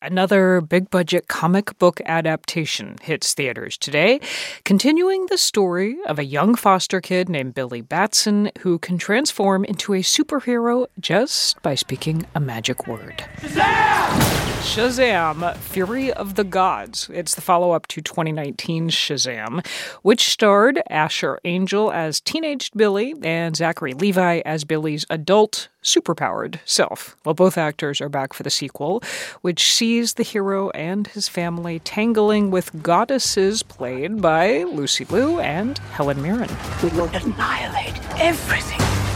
Another big-budget comic book adaptation hits theaters today, continuing the story of a young foster kid named Billy Batson who can transform into a superhero just by speaking a magic word. Shazam! Fury of the Gods. It's the follow-up to 2019's Shazam, which starred Asher Angel as teenaged Billy and Zachary Levi as Billy's adult, superpowered self. Well, both actors are back for the sequel, which sees the hero and his family tangling with goddesses played by Lucy Liu and Helen Mirren. We will annihilate everything.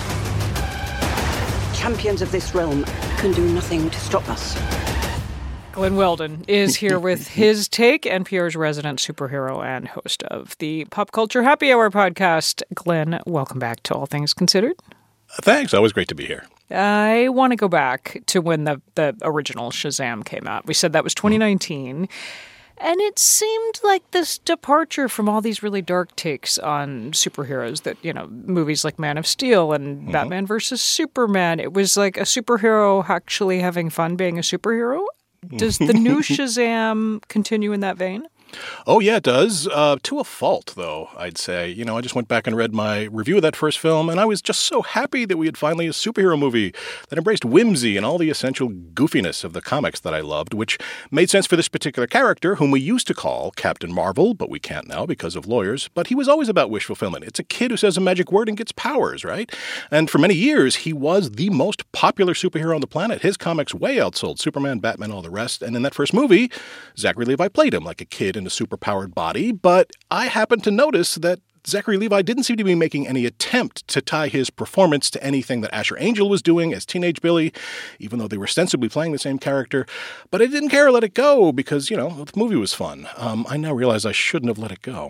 Champions of this realm can do nothing to stop us. Glenn Weldon is here with his take, NPR's resident superhero and host of the Pop Culture Happy Hour podcast. Glenn, welcome back to All Things Considered. Thanks. Always great to be here. I want to go back to when the original Shazam came out. We said that was 2019. And it seemed like this departure from all these really dark takes on superheroes that, movies like Man of Steel and Batman versus Superman. It was like a superhero actually having fun being a superhero. Does the new Shazam continue in that vein? Oh, yeah, it does. To a fault, though, I'd say. I just went back and read my review of that first film, and I was just so happy that we had finally a superhero movie that embraced whimsy and all the essential goofiness of the comics that I loved, which made sense for this particular character, whom we used to call Captain Marvel, but we can't now because of lawyers. But he was always about wish fulfillment. It's a kid who says a magic word and gets powers, right? And for many years, he was the most popular superhero on the planet. His comics way outsold Superman, Batman, all the rest. And in that first movie, Zachary Levi played him like a kid in a superpowered body, but I happened to notice that Zachary Levi didn't seem to be making any attempt to tie his performance to anything that Asher Angel was doing as teenage Billy, even though they were ostensibly playing the same character. But I didn't care to let it go because, the movie was fun. I now realize I shouldn't have let it go.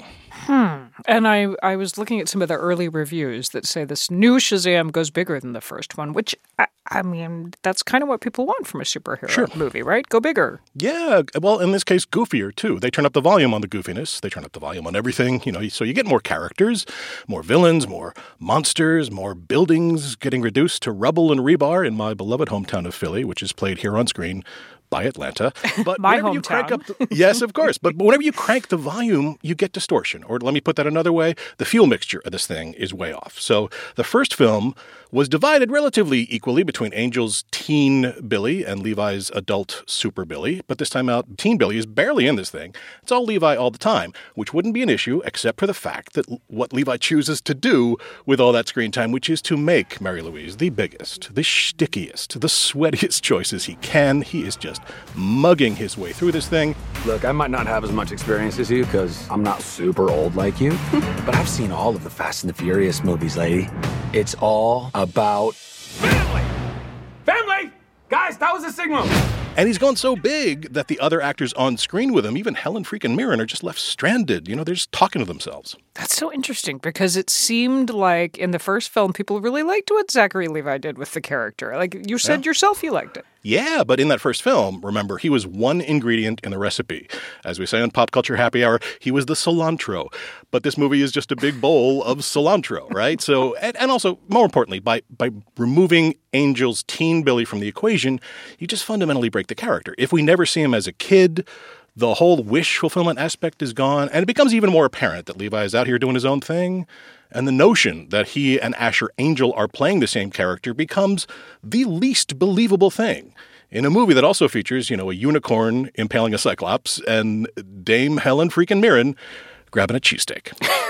And I was looking at some of the early reviews that say this new Shazam goes bigger than the first one, which, I mean, that's kind of what people want from a superhero movie, right? Go bigger. Yeah, well, in this case, goofier, too. They turn up the volume on the goofiness. They turn up the volume on everything, so you get more characters, more villains, more monsters, more buildings getting reduced to rubble and rebar in my beloved hometown of Philly, which is played here on screen by Atlanta. But my whenever hometown. You crank up yes, of course. But whenever you crank the volume, you get distortion. Or let me put that another way, the fuel mixture of this thing is way off. So the first film was divided relatively equally between Angel's teen Billy and Levi's adult super Billy. But this time out, teen Billy is barely in this thing. It's all Levi all the time, which wouldn't be an issue except for the fact that what Levi chooses to do with all that screen time, which is to make Mary Louise the biggest, the stickiest, the sweatiest choices he can. He is just mugging his way through this thing. Look, I might not have as much experience as you because I'm not super old like you, but I've seen all of the Fast and the Furious movies, lady. It's all about family! Family! Guys, that was a signal! And he's gone so big that the other actors on screen with him, even Helen freaking Mirren, are just left stranded. They're just talking to themselves. That's so interesting because it seemed like in the first film, people really liked what Zachary Levi did with the character. Like you said yourself, you liked it. Yeah, but in that first film, remember, he was one ingredient in the recipe. As we say on Pop Culture Happy Hour, he was the cilantro. But this movie is just a big bowl of cilantro, right? So, and also, more importantly, by removing Angel's teen Billy from the equation, you just fundamentally break the character. If we never see him as a kid, the whole wish fulfillment aspect is gone, and it becomes even more apparent that Levi is out here doing his own thing. And the notion that he and Asher Angel are playing the same character becomes the least believable thing in a movie that also features, a unicorn impaling a cyclops and Dame Helen freaking Mirren grabbing a cheesesteak.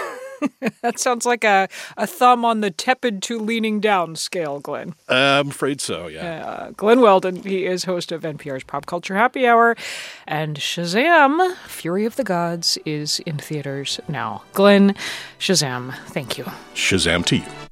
That sounds like a thumb on the tepid to leaning down scale, Glenn. I'm afraid so, yeah. Glenn Weldon, he is host of NPR's Pop Culture Happy Hour. And Shazam, Fury of the Gods, is in theaters now. Glenn, Shazam, thank you. Shazam to you.